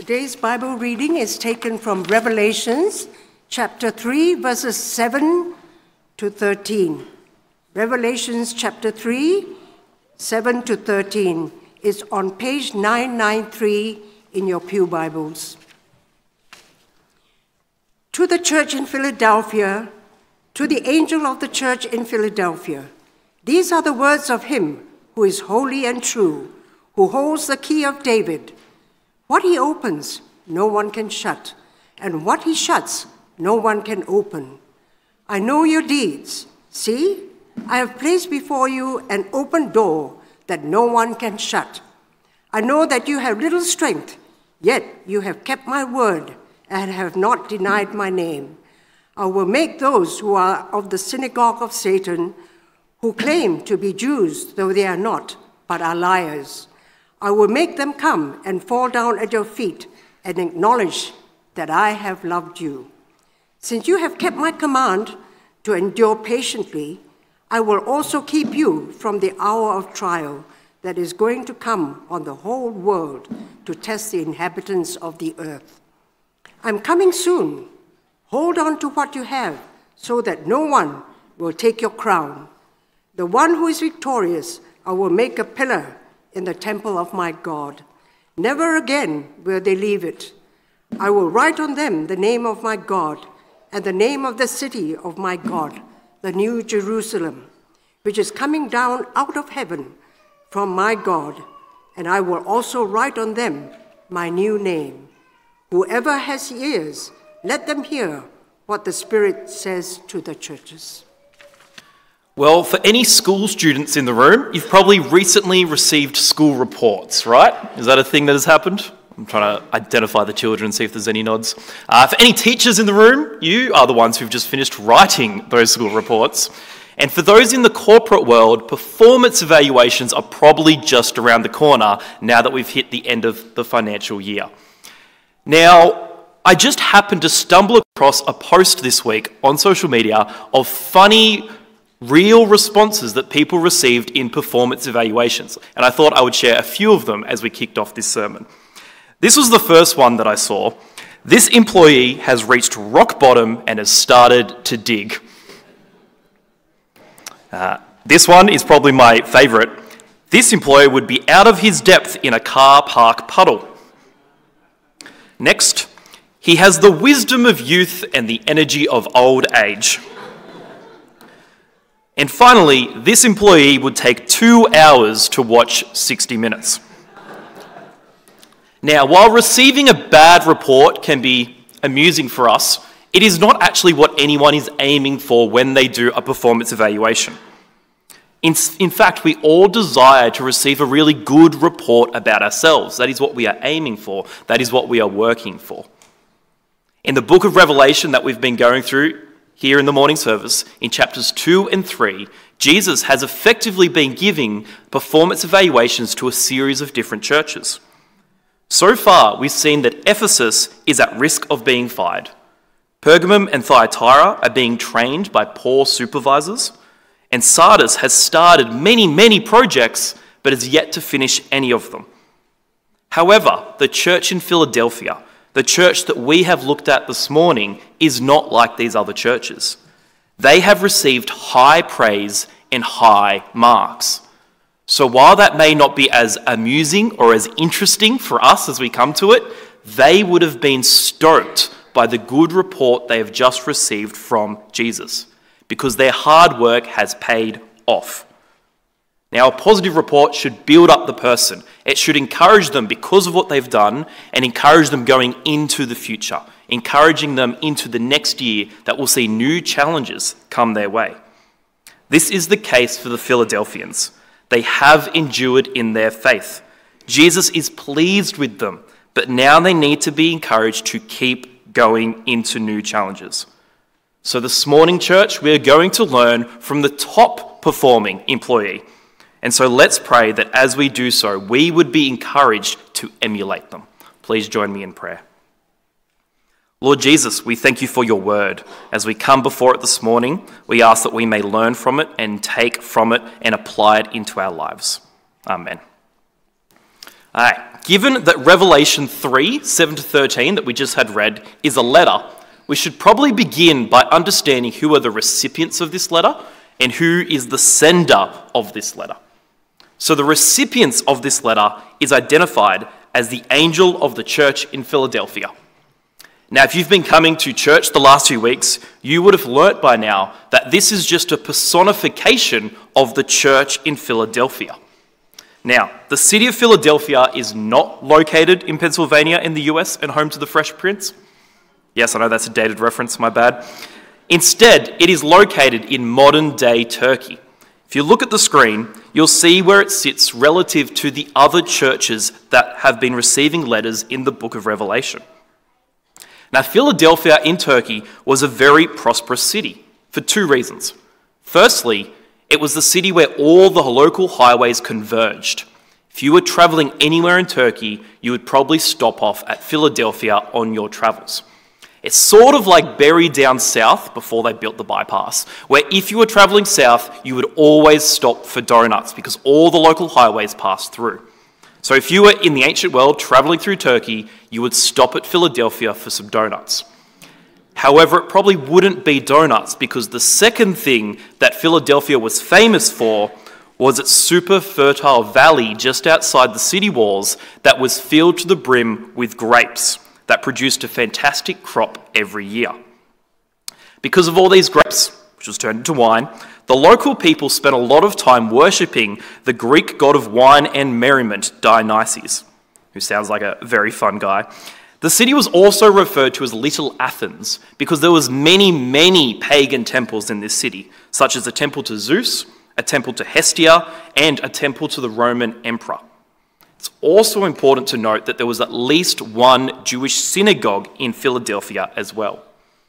Today's Bible reading is taken from Revelations chapter 3, verses 7 to 13. Revelations chapter 3, 7 to 13 is on page 993 in your pew Bibles. To the church in Philadelphia, to the angel of the church in Philadelphia, these are the words of him who is holy and true, who holds the key of David. What he opens, no one can shut, and what he shuts, no one can open. I know your deeds. See, I have placed before you an open door that no one can shut. I know that you have little strength, yet you have kept my word and have not denied my name. I will make those who are of the synagogue of Satan, who claim to be Jews, though they are not, but are liars. I will make them come and fall down at your feet and acknowledge that I have loved you. Since you have kept my command to endure patiently, I will also keep you from the hour of trial that is going to come on the whole world to test the inhabitants of the earth. I'm coming soon. Hold on to what you have so that no one will take your crown. The one who is victorious, I will make a pillar in the temple of my God. Never again will they leave it. I will write on them the name of my God and the name of the city of my God, the New Jerusalem, which is coming down out of heaven from my God, and I will also write on them my new name. Whoever has ears, let them hear what the Spirit says to the churches. Well, for any school students in the room, you've probably recently received school reports, right? Is that a thing that has happened? I'm trying to identify the children and see if there's any nods. For any teachers in the room, you are the ones who've just finished writing those school reports. And for those in the corporate world, performance evaluations are probably just around the corner now that we've hit the end of the financial year. Now, I just happened to stumble across a post this week on social media of funny real responses that people received in performance evaluations, and I thought I would share a few of them as we kicked off this sermon. This was the first one that I saw. This employee has reached rock bottom and has started to dig. This one is probably my favourite. This employee would be out of his depth in a car park puddle. Next, he has the wisdom of youth and the energy of old age. And finally, this employee would take 2 hours to watch 60 Minutes. Now, while receiving a bad report can be amusing for us, it is not actually what anyone is aiming for when they do a performance evaluation. In fact, we all desire to receive a really good report about ourselves. That is what we are aiming for. That is what we are working for. In the book of Revelation that we've been going through here in the morning service, in chapters 2 and 3, Jesus has effectively been giving performance evaluations to a series of different churches. So far, we've seen that Ephesus is at risk of being fired. Pergamum and Thyatira are being trained by poor supervisors, and Sardis has started many projects, but has yet to finish any of them. However, the church in Philadelphia, the church that we have looked at this morning, is not like these other churches. They have received high praise and high marks. So while that may not be as amusing or as interesting for us as we come to it, they would have been stoked by the good report they have just received from Jesus, because their hard work has paid off. Now, a positive report should build up the person. It should encourage them because of what they've done and encourage them going into the future, encouraging them into the next year that will see new challenges come their way. This is the case for the Philadelphians. They have endured in their faith. Jesus is pleased with them, but now they need to be encouraged to keep going into new challenges. So this morning, church, we are going to learn from the top performing employee. And so let's pray that as we do so, we would be encouraged to emulate them. Please join me in prayer. Lord Jesus, we thank you for your word. As we come before it this morning, we ask that we may learn from it and take from it and apply it into our lives. Amen. All right. Given that Revelation 3, 7-13 that we just had read is a letter, we should probably begin by understanding who are the recipients of this letter and who is the sender of this letter. So the recipients of this letter is identified as the angel of the church in Philadelphia. Now, if you've been coming to church the last few weeks, you would have learnt by now that this is just a personification of the church in Philadelphia. Now, the city of Philadelphia is not located in Pennsylvania in the US and home to the Fresh Prince. Yes, I know that's a dated reference, my bad. Instead, it is located in modern-day Turkey. If you look at the screen, you'll see where it sits relative to the other churches that have been receiving letters in the book of Revelation. Now, Philadelphia in Turkey was a very prosperous city for two reasons. Firstly, it was the city where all the local highways converged. If you were traveling anywhere in Turkey, you would probably stop off at Philadelphia on your travels. It's sort of like Bury down south before they built the bypass, where if you were traveling south, you would always stop for donuts because all the local highways passed through. So if you were in the ancient world traveling through Turkey, you would stop at Philadelphia for some donuts. However, it probably wouldn't be donuts because the second thing that Philadelphia was famous for was its super fertile valley just outside the city walls that was filled to the brim with grapes that produced a fantastic crop every year. Because of all these grapes, which was turned into wine, the local people spent a lot of time worshipping the Greek god of wine and merriment, Dionysus, who sounds like a very fun guy. The city was also referred to as Little Athens because there was many pagan temples in this city, such as a temple to Zeus, a temple to Hestia, and a temple to the Roman emperor. It's also important to note that there was at least one Jewish synagogue in Philadelphia as well.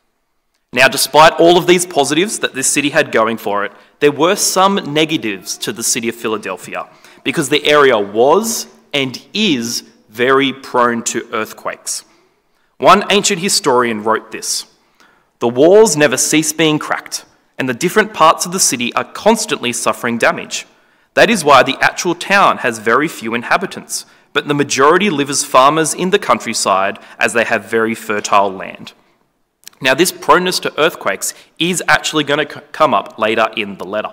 Now, despite all of these positives that this city had going for it, there were some negatives to the city of Philadelphia because the area was and is very prone to earthquakes. One ancient historian wrote this: "The walls never cease being cracked, and the different parts of the city are constantly suffering damage. That is why the actual town has very few inhabitants, but the majority live as farmers in the countryside as they have very fertile land." Now, this proneness to earthquakes is actually going to come up later in the letter.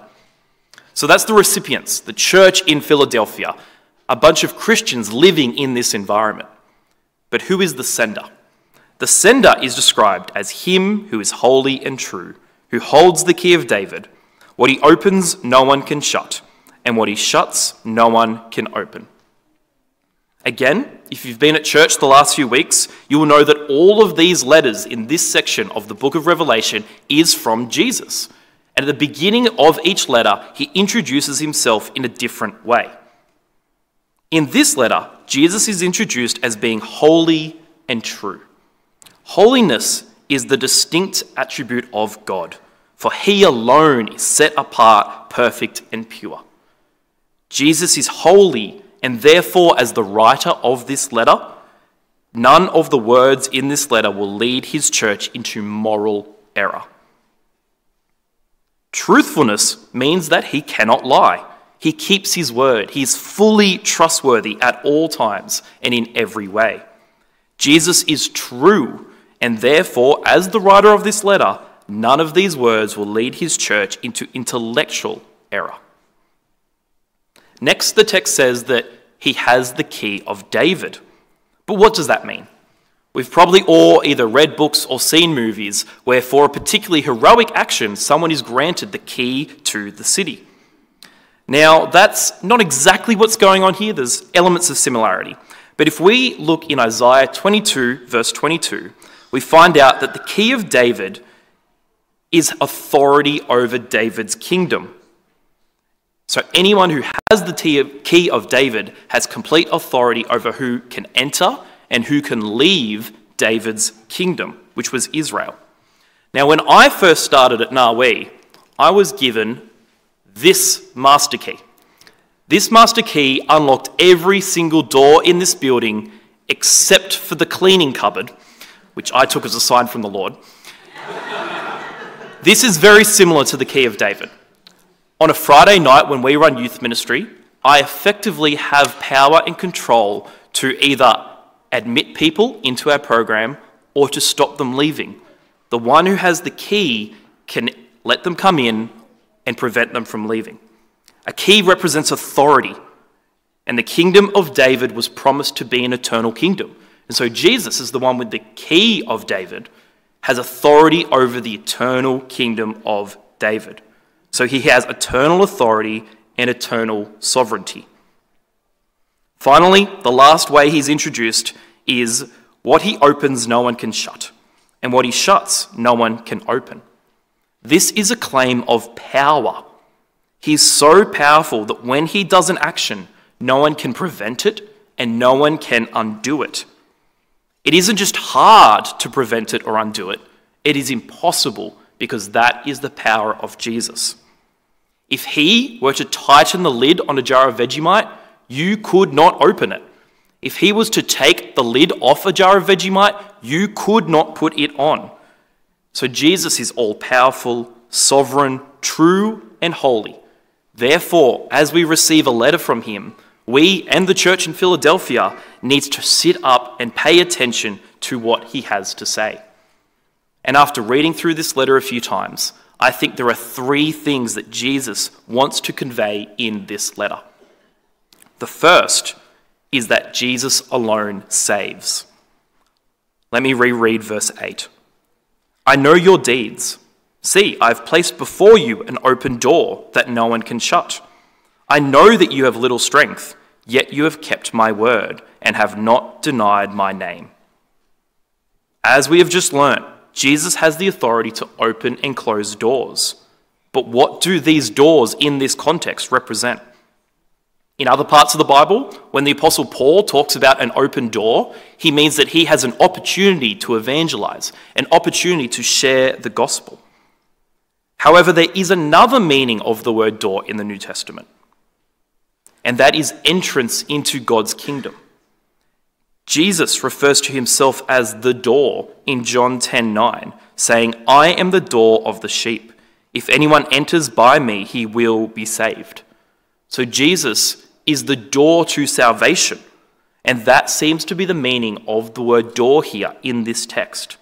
So that's the recipients, the church in Philadelphia, a bunch of Christians living in this environment. But who is the sender? The sender is described as him who is holy and true, who holds the key of David. What he opens, no one can shut, and what he shuts, no one can open. Again, if you've been at church the last few weeks, you will know that all of these letters in this section of the book of Revelation is from Jesus. And at the beginning of each letter, he introduces himself in a different way. In this letter, Jesus is introduced as being holy and true. Holiness is the distinct attribute of God, for he alone is set apart, perfect, and pure. Jesus is holy, and therefore, as the writer of this letter, none of the words in this letter will lead his church into moral error. Truthfulness means that he cannot lie. He keeps his word. He is fully trustworthy at all times and in every way. Jesus is true, and therefore, as the writer of this letter, none of these words will lead his church into intellectual error. Next, the text says that he has the key of David. But what does that mean? We've probably all either read books or seen movies where for a particularly heroic action, someone is granted the key to the city. Now, that's not exactly what's going on here. There's elements of similarity. But if we look in Isaiah 22, verse 22, we find out that the key of David is authority over David's kingdom. So anyone who has the key of David has complete authority over who can enter and who can leave David's kingdom, which was Israel. Now, when I first started at Nawi, I was given this master key. This master key unlocked every single door in this building except for the cleaning cupboard, which I took as a sign from the Lord. This is very similar to the key of David. On a Friday night when we run youth ministry, I effectively have power and control to either admit people into our program or to stop them leaving. The one who has the key can let them come in and prevent them from leaving. A key represents authority, and the kingdom of David was promised to be an eternal kingdom. And so Jesus is the one with the key of David, has authority over the eternal kingdom of David. So he has eternal authority and eternal sovereignty. Finally, the last way he's introduced is what he opens, no one can shut, and what he shuts, no one can open. This is a claim of power. He's so powerful that when he does an action, no one can prevent it and no one can undo it. It isn't just hard to prevent it or undo it, it is impossible, because that is the power of Jesus. If he were to tighten the lid on a jar of Vegemite, you could not open it. If he was to take the lid off a jar of Vegemite, you could not put it on. So Jesus is all-powerful, sovereign, true, and holy. Therefore, as we receive a letter from him, we and the church in Philadelphia needs to sit up and pay attention to what he has to say. And after reading through this letter a few times, I think there are three things that Jesus wants to convey in this letter. The first is that Jesus alone saves. Let me reread verse 8. I know your deeds. See, I've placed before you an open door that no one can shut. I know that you have little strength, yet you have kept my word and have not denied my name. As we have just learnt, Jesus has the authority to open and close doors. But what do these doors in this context represent? In other parts of the Bible, when the Apostle Paul talks about an open door, he means that he has an opportunity to evangelize, an opportunity to share the gospel. However, there is another meaning of the word door in the New Testament, and that is entrance into God's kingdom. Jesus refers to himself as the door in John 10:9, saying, I am the door of the sheep. If anyone enters by me, he will be saved. So Jesus is the door to salvation, and that seems to be the meaning of the word door here in this text.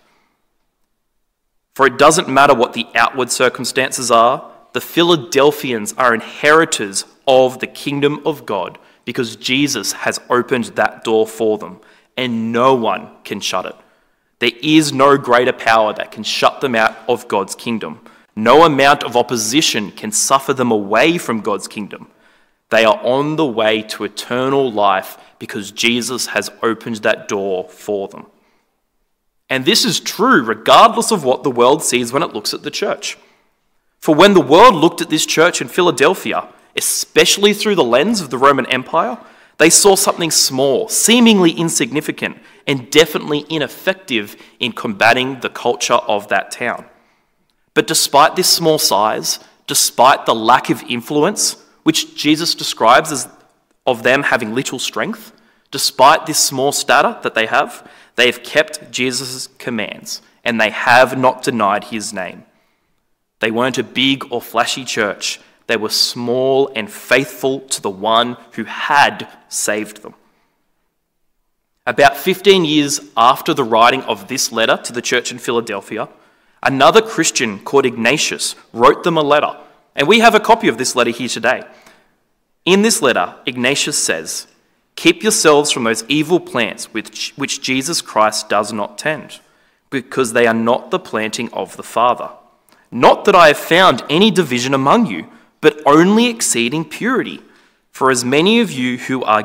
For it doesn't matter what the outward circumstances are, the Philadelphians are inheritors of the kingdom of God because Jesus has opened that door for them, and no one can shut it. There is no greater power that can shut them out of God's kingdom. No amount of opposition can suffer them away from God's kingdom. They are on the way to eternal life because Jesus has opened that door for them. And this is true regardless of what the world sees when it looks at the church. For when the world looked at this church in Philadelphia, especially through the lens of the Roman Empire, they saw something small, seemingly insignificant, and definitely ineffective in combating the culture of that town. But despite this small size, despite the lack of influence, which Jesus describes as of them having little strength, despite this small stature that they have kept Jesus' commands, and they have not denied his name. They weren't a big or flashy church. They were small and faithful to the one who had saved them. About 15 years after the writing of this letter to the church in Philadelphia, another Christian called Ignatius wrote them a letter, and we have a copy of this letter here today. In this letter, Ignatius says, keep yourselves from those evil plants which Jesus Christ does not tend, because they are not the planting of the Father. Not that I have found any division among you, but only exceeding purity. For as many of you who are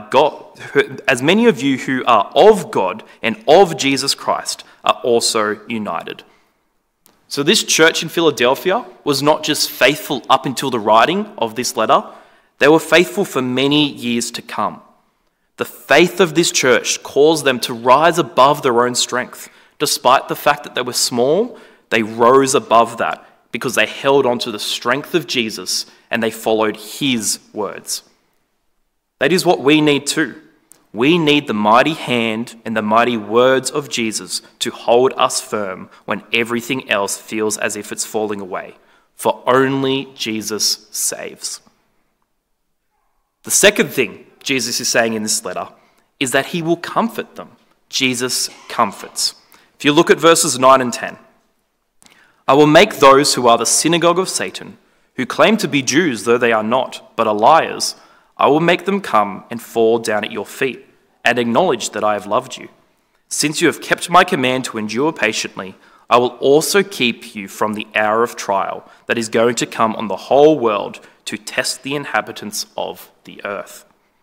of God and of Jesus Christ are also united. So this church in Philadelphia was not just faithful up until the writing of this letter, they were faithful for many years to come. The faith of this church caused them to rise above their own strength. Despite the fact that they were small, they rose above that because they held on to the strength of Jesus and they followed his words. That is what we need too. We need the mighty hand and the mighty words of Jesus to hold us firm when everything else feels as if it's falling away. For only Jesus saves. The The second thing Jesus is saying in this letter is that he will comfort them. Jesus comforts. If you look at verses 9 and 10, I will make those who are the synagogue of Satan, who claim to be Jews though they are not, but are liars, I will make them come and fall down at your feet and acknowledge that I have loved you. Since you have kept my command to endure patiently, I will also keep you from the hour of trial that is going to come on the whole world to test the inhabitants of the earth.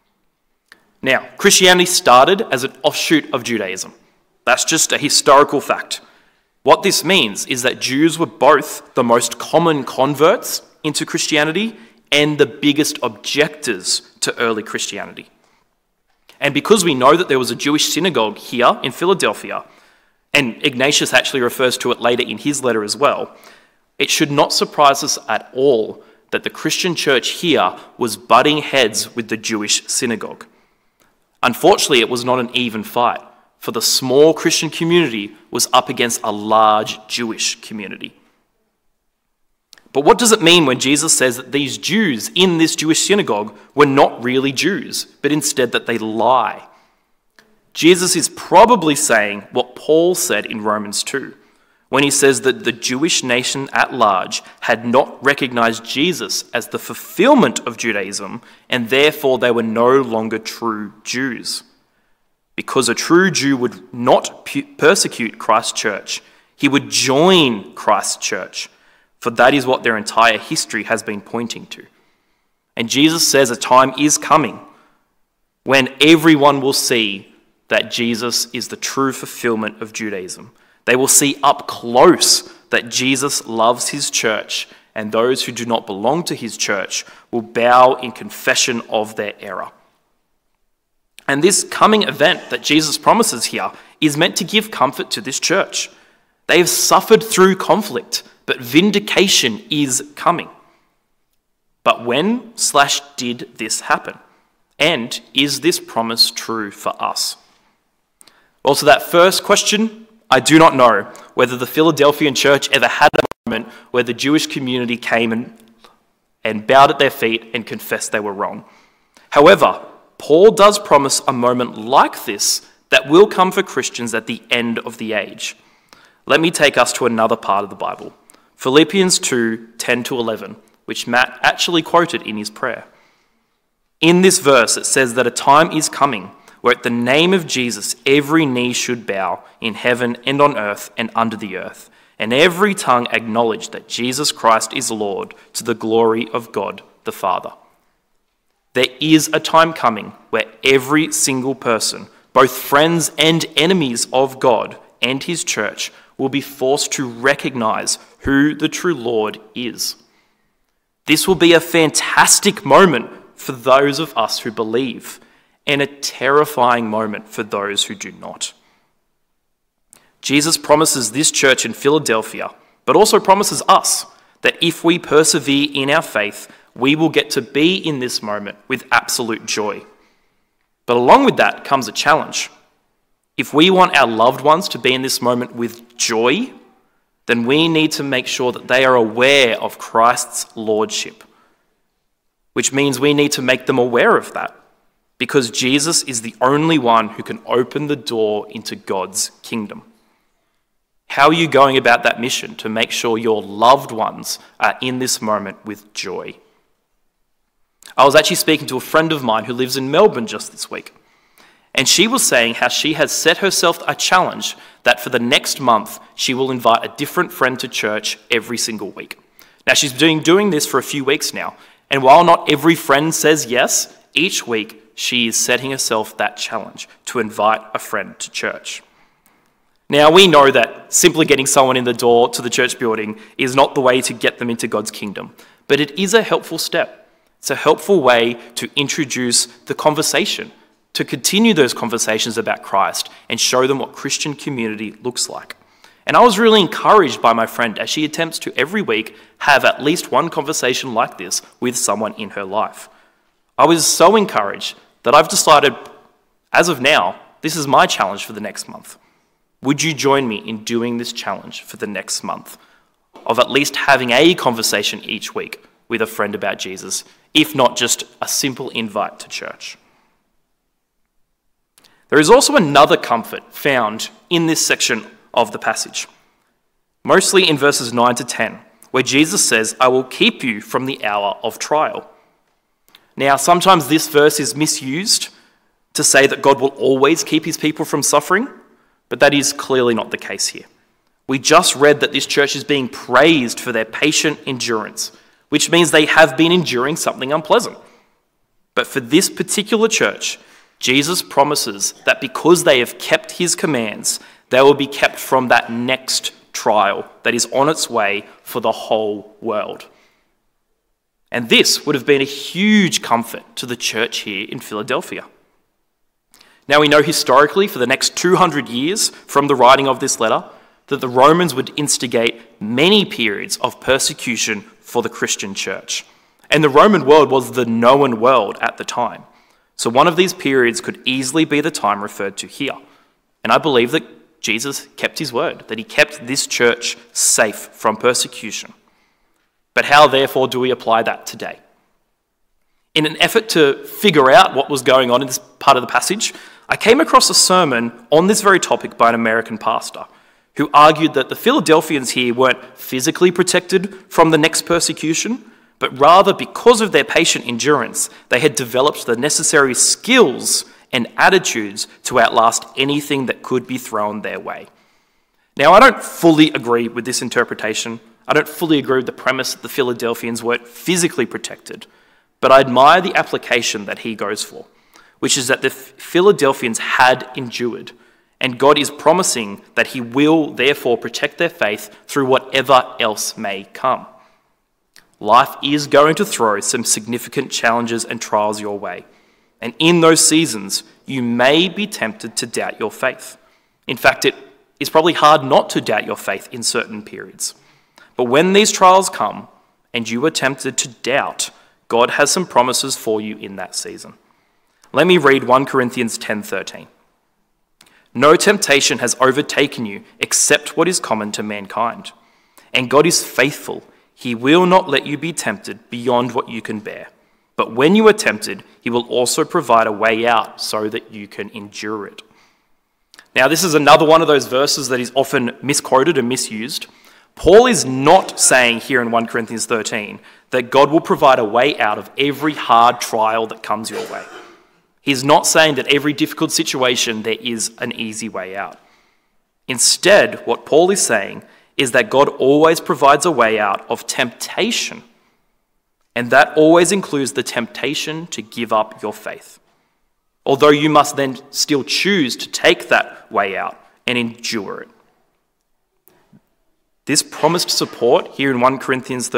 Now, Christianity started as an offshoot of Judaism. That's just a historical fact. What this means is that Jews were both the most common converts into Christianity and the biggest objectors to early Christianity. And because we know that there was a Jewish synagogue here in Philadelphia, and Ignatius actually refers to it later in his letter as well, it should not surprise us at all that the Christian church here was butting heads with the Jewish synagogue. Unfortunately, it was not an even fight, for the small Christian community was up against a large Jewish community. But what does it mean when Jesus says that these Jews in this Jewish synagogue were not really Jews, but instead that they lie? Jesus is probably saying what Paul said in Romans 2, when he says that the Jewish nation at large had not recognized Jesus as the fulfillment of Judaism, and therefore they were no longer true Jews. Because a true Jew would not persecute Christ's church, he would join Christ's church, for that is what their entire history has been pointing to. And Jesus says a time is coming when everyone will see that Jesus is the true fulfillment of Judaism. They will see up close that Jesus loves his church, and those who do not belong to his church will bow in confession of their error. And this coming event that Jesus promises here is meant to give comfort to this church. They have suffered through conflict, but vindication is coming. But when/did this happen? And is this promise true for us? Well, to that first question, I do not know whether the Philadelphian church ever had a moment where the Jewish community came and bowed at their feet and confessed they were wrong. However, Paul does promise a moment like this that will come for Christians at the end of the age. Let me take us to another part of the Bible, Philippians 2, 10-11, which Matt actually quoted in his prayer. In this verse, it says that a time is coming where at the name of Jesus, every knee should bow in heaven and on earth and under the earth, and every tongue acknowledge that Jesus Christ is Lord, to the glory of God the Father. There is a time coming where every single person, both friends and enemies of God and his church, will be forced to recognize who the true Lord is. This will be a fantastic moment for those of us who believe, and a terrifying moment for those who do not. Jesus promises this church in Philadelphia, but also promises us that if we persevere in our faith, we will get to be in this moment with absolute joy. But along with that comes a challenge. If we want our loved ones to be in this moment with joy, then we need to make sure that they are aware of Christ's lordship, which means we need to make them aware of that, because Jesus is the only one who can open the door into God's kingdom. How are you going about that mission to make sure your loved ones are in this moment with joy? I was actually speaking to a friend of mine who lives in Melbourne just this week, and she was saying how she has set herself a challenge that for the next month, she will invite a different friend to church every single week. Now, she's been doing this for a few weeks now, and while not every friend says yes, each week she is setting herself that challenge to invite a friend to church. Now, we know that simply getting someone in the door to the church building is not the way to get them into God's kingdom, but it is a helpful step. It's a helpful way to introduce the conversation, to continue those conversations about Christ and show them what Christian community looks like. And I was really encouraged by my friend as she attempts to every week have at least one conversation like this with someone in her life. I was so encouraged that I've decided, as of now, this is my challenge for the next month. Would you join me in doing this challenge for the next month of at least having a conversation each week with a friend about Jesus, if not just a simple invite to church. There is also another comfort found in this section of the passage, mostly in verses 9 to 10, where Jesus says, "I will keep you from the hour of trial." Now, sometimes this verse is misused to say that God will always keep his people from suffering, but that is clearly not the case here. We just read that this church is being praised for their patient endurance, which means they have been enduring something unpleasant. But for this particular church, Jesus promises that because they have kept his commands, they will be kept from that next trial that is on its way for the whole world. And this would have been a huge comfort to the church here in Philadelphia. Now we know historically for the next 200 years from the writing of this letter that the Romans would instigate many periods of persecution for the Christian church. And the Roman world was the known world at the time. So one of these periods could easily be the time referred to here. And I believe that Jesus kept his word, that he kept this church safe from persecution. But how, therefore, do we apply that today? In an effort to figure out what was going on in this part of the passage, I came across a sermon on this very topic by an American pastor who argued that the Philadelphians here weren't physically protected from the next persecution, but rather because of their patient endurance, they had developed the necessary skills and attitudes to outlast anything that could be thrown their way. Now, I don't fully agree with this interpretation. I don't fully agree with the premise that the Philadelphians weren't physically protected, but I admire the application that he goes for, which is that the Philadelphians had endured, and God is promising that he will therefore protect their faith through whatever else may come. Life is going to throw some significant challenges and trials your way. And in those seasons, you may be tempted to doubt your faith. In fact, it is probably hard not to doubt your faith in certain periods. But when these trials come and you are tempted to doubt, God has some promises for you in that season. Let me read 1 Corinthians 10:13. "No temptation has overtaken you except what is common to mankind. And God is faithful. He will not let you be tempted beyond what you can bear. But when you are tempted, he will also provide a way out so that you can endure it." Now, this is another one of those verses that is often misquoted and misused. Paul is not saying here in 1 Corinthians 13 that God will provide a way out of every hard trial that comes your way. He's not saying that every difficult situation there is an easy way out. Instead, what Paul is saying is that God always provides a way out of temptation. And that always includes the temptation to give up your faith. Although you must then still choose to take that way out and endure it. This promised support here in 1 Corinthians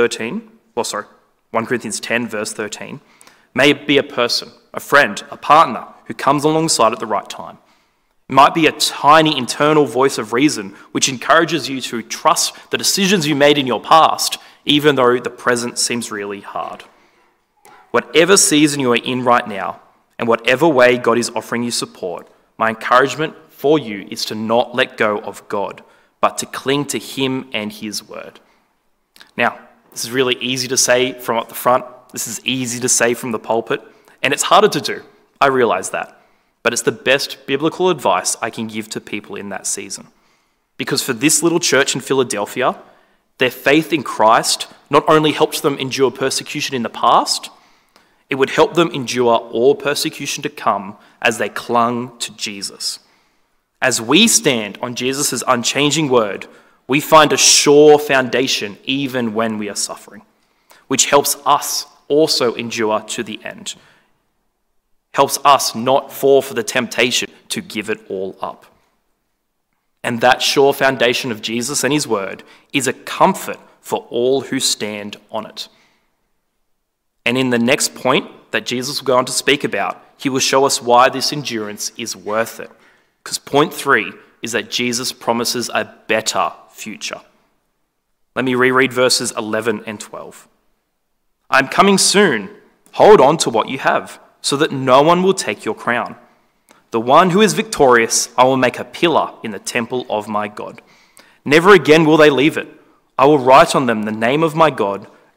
10 verse 13, may be a person, a friend, a partner who comes alongside at the right time. It might be a tiny internal voice of reason which encourages you to trust the decisions you made in your past, even though the present seems really hard. Whatever season you are in right now, and whatever way God is offering you support, my encouragement for you is to not let go of God, but to cling to him and his word. Now, this is really easy to say from up the front. This is easy to say from the pulpit, and it's harder to do. I realize that. But it's the best biblical advice I can give to people in that season. Because for this little church in Philadelphia, their faith in Christ not only helps them endure persecution in the past, it would help them endure all persecution to come as they clung to Jesus. As we stand on Jesus' unchanging word, we find a sure foundation even when we are suffering, which helps us also endure to the end. Helps us not fall for the temptation to give it all up. And that sure foundation of Jesus and his word is a comfort for all who stand on it. And in the next point that Jesus will go on to speak about, he will show us why this endurance is worth it. Because point 3 is that Jesus promises a better future. Let me reread verses 11 and 12. "I'm coming soon. Hold on to what you have, so that no one will take your crown. The one who is victorious, I will make a pillar in the temple of my God. Never again will they leave it. I will write on them the name of my God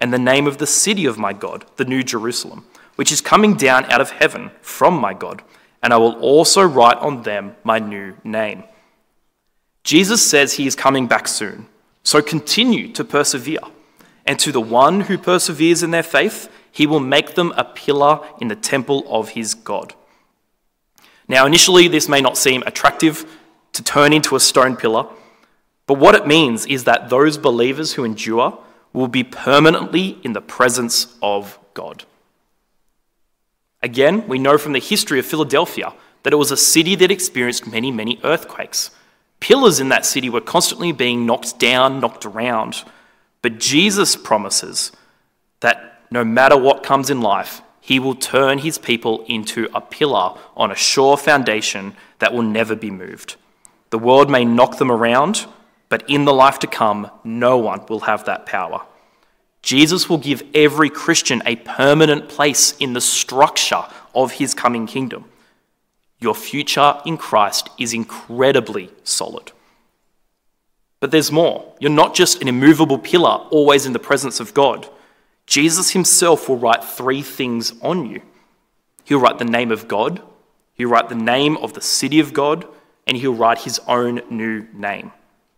and the name of the city of my God, the New Jerusalem, which is coming down out of heaven from my God, and I will also write on them my new name." Jesus says he is coming back soon, so continue to persevere. And to the one who perseveres in their faith, he will make them a pillar in the temple of his God. Now, initially, this may not seem attractive to turn into a stone pillar, but what it means is that those believers who endure will be permanently in the presence of God. Again, we know from the history of Philadelphia that it was a city that experienced many, many earthquakes. Pillars in that city were constantly being knocked down, knocked around. But Jesus promises that no matter what comes in life, he will turn his people into a pillar on a sure foundation that will never be moved. The world may knock them around, but in the life to come, no one will have that power. Jesus will give every Christian a permanent place in the structure of his coming kingdom. Your future in Christ is incredibly solid. But there's more. You're not just an immovable pillar always in the presence of God. Jesus himself will write 3 things on you. He'll write the name of God, he'll write the name of the city of God, and he'll write his own new name.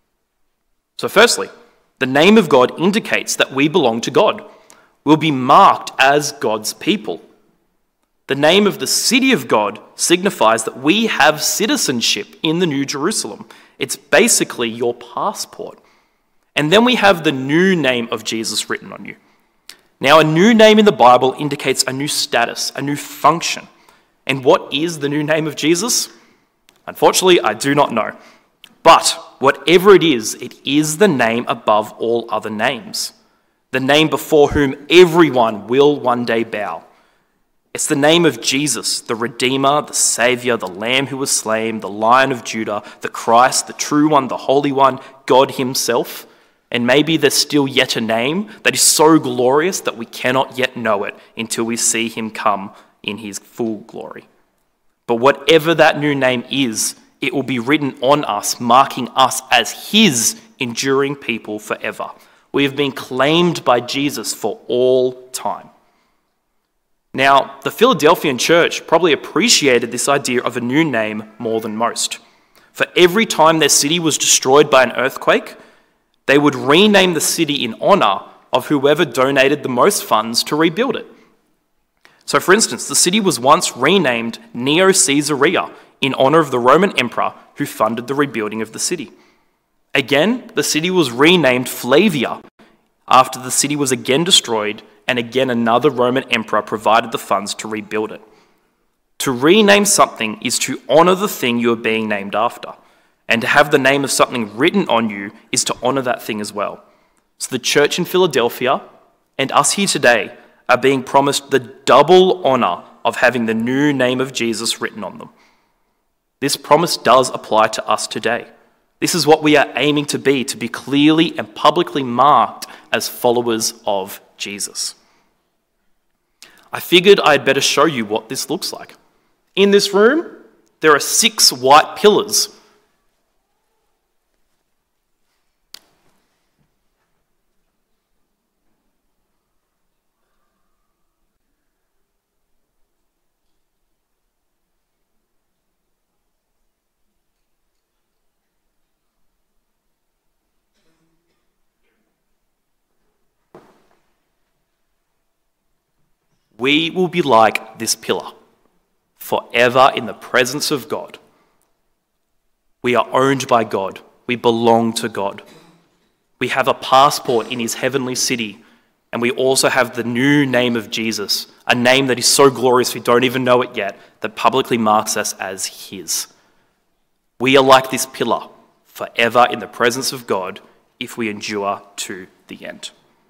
So firstly, the name of God indicates that we belong to God. We'll be marked as God's people. The name of the city of God signifies that we have citizenship in the New Jerusalem. It's basically your passport. And then we have the new name of Jesus written on you. Now, a new name in the Bible indicates a new status, a new function. And what is the new name of Jesus? Unfortunately, I do not know. But whatever it is the name above all other names. The name before whom everyone will one day bow. It's the name of Jesus, the Redeemer, the Saviour, the Lamb who was slain, the Lion of Judah, the Christ, the true one, the Holy One, God himself. And maybe there's still yet a name that is so glorious that we cannot yet know it until we see him come in his full glory. But whatever that new name is, it will be written on us, marking us as his enduring people forever. We have been claimed by Jesus for all time. Now, the Philadelphian church probably appreciated this idea of a new name more than most. For every time their city was destroyed by an earthquake, they would rename the city in honor of whoever donated the most funds to rebuild it. So, for instance, the city was once renamed Neo Caesarea in honor of the Roman emperor who funded the rebuilding of the city. Again, the city was renamed Flavia after the city was again destroyed, and again another Roman emperor provided the funds to rebuild it. To rename something is to honor the thing you are being named after, and to have the name of something written on you is to honor that thing as well. So the church in Philadelphia and us here today are being promised the double honor of having the new name of Jesus written on them. This promise does apply to us today. This is what we are aiming to be clearly and publicly marked as followers of Jesus. I figured I'd better show you what this looks like. In this room, there are 6 white pillars. We will be like this pillar, forever in the presence of God. We are owned by God. We belong to God. We have a passport in his heavenly city, and we also have the new name of Jesus, a name that is so glorious we don't even know it yet, that publicly marks us as his. We are like this pillar, forever in the presence of God, if we endure to the end.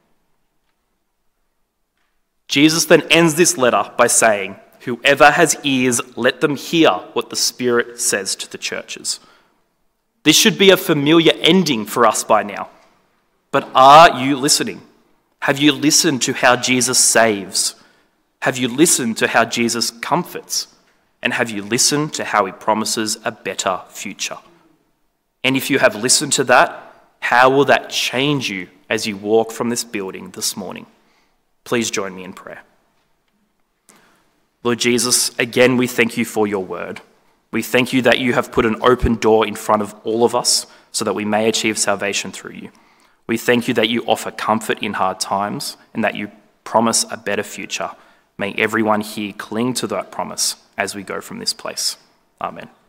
Jesus then ends this letter by saying, "Whoever has ears, let them hear what the Spirit says to the churches." This should be a familiar ending for us by now. But are you listening? Have you listened to how Jesus saves? Have you listened to how Jesus comforts? And have you listened to how he promises a better future? And if you have listened to that, how will that change you as you walk from this building this morning? Please join me in prayer. Lord Jesus, again we thank you for your word. We thank you that you have put an open door in front of all of us so that we may achieve salvation through you. We thank you that you offer comfort in hard times and that you promise a better future. May everyone here cling to that promise as we go from this place. Amen.